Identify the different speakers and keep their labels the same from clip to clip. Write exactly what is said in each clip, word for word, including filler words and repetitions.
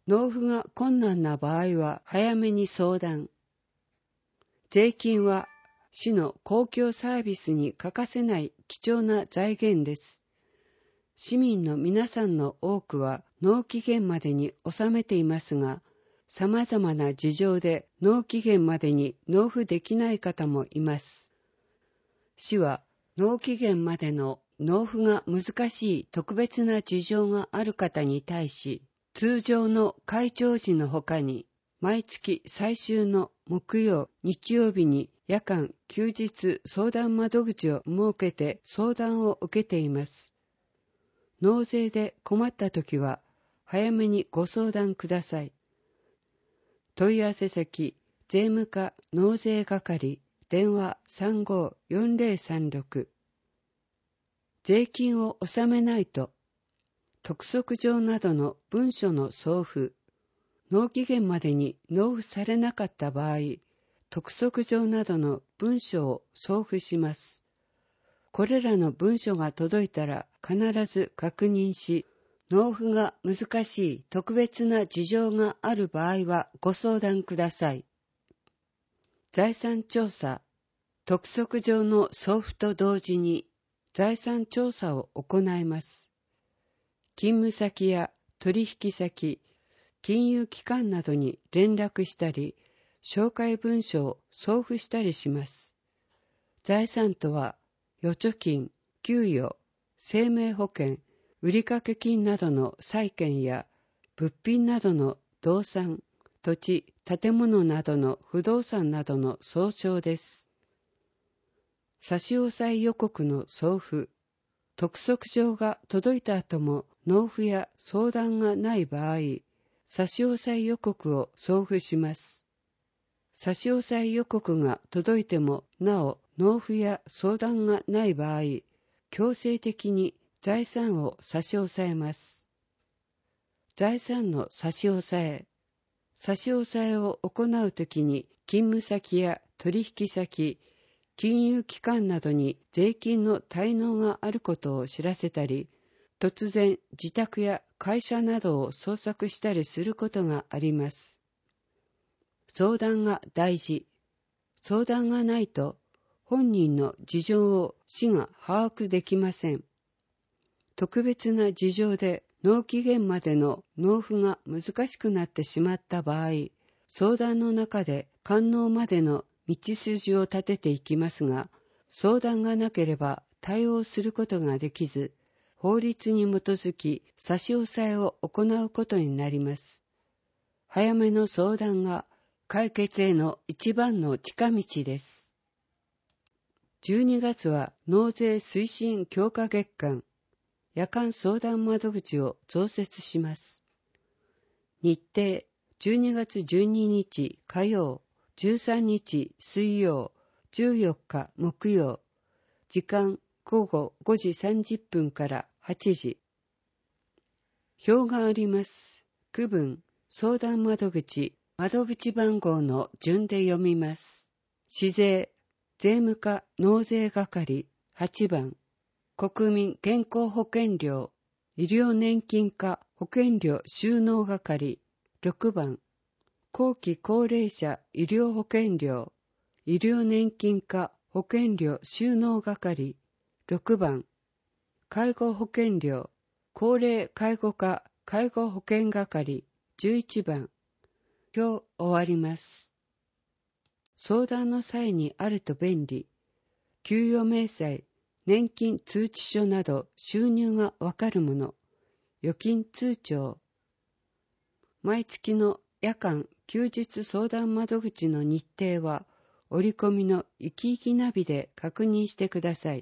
Speaker 1: 納付が困難な場合は早めに相談。税金は市の公共サービスに欠かせない貴重な財源です。市民の皆さんの多くは納期限までに納めていますが、様々な事情で納期限までに納付できない方もいます。市は納期限までの納付が難しい特別な事情がある方に対し、通常の開帳時のほかに、毎月最終の木曜、日曜日に夜間、休日相談窓口を設けて相談を受けています。納税で困ったときは、早めにご相談ください。問い合わせ先、税務課納税係、電話 さんごーよんぜろさんろく。税金を納めないと、督促状などの文書の送付、納期限までに納付されなかった場合、督促状などの文書を送付します。これらの文書が届いたら必ず確認し、納付が難しい特別な事情がある場合はご相談ください。財産調査、督促状の送付と同時に財産調査を行います。勤務先や取引先、金融機関などに連絡したり、紹介文書を送付したりします。財産とは、預貯金、給与、生命保険、売掛金などの債権や物品などの動産、土地、建物などの不動産などの総称です。差し押さえ予告の送付、督促状が届いた後も納付や相談がない場合、差し押さえ予告を送付します。差し押さえ予告が届いてもなお納付や相談がない場合、強制的に財産を差し押さえます。財産の差し押さえ。差し押さえを行うときに勤務先や取引先、金融機関などに税金の滞納があることを知らせたり、突然自宅や会社などを捜索したりすることがあります。相談が大事。相談がないと本人の事情を市が把握できません。特別な事情で納期限までの納付が難しくなってしまった場合、相談の中で完納までの道筋を立てていきますが、相談がなければ対応することができず、法律に基づき差し押さえを行うことになります。早めの相談が解決への一番の近道です。じゅうにがつは納税推進強化月間、夜間相談窓口を増設します。日程、じゅうにがつじゅうににち火曜、じゅうさんにち水曜、じゅうよっか木曜、時間午後ごじさんじゅっぷんからはちじ。表があります。区分、相談窓口、窓口番号の順で読みます。市税、税務課納税係はちばん、国民健康保険料、医療年金課保険料収納係ろくばん、後期高齢者医療保険料、医療年金課保険料収納係ろくばん、介護保険料、高齢介護課介護保険係じゅういちばん。今日終わります。相談の際にあると便利。給与明細、年金通知書など収入がわかるもの、預金通帳。毎月の夜間休日相談窓口の日程は折り込みのいきいきナビで確認してください。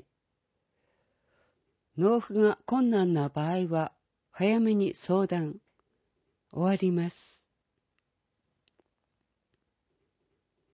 Speaker 1: 納付が困難な場合は早めに相談。終わります。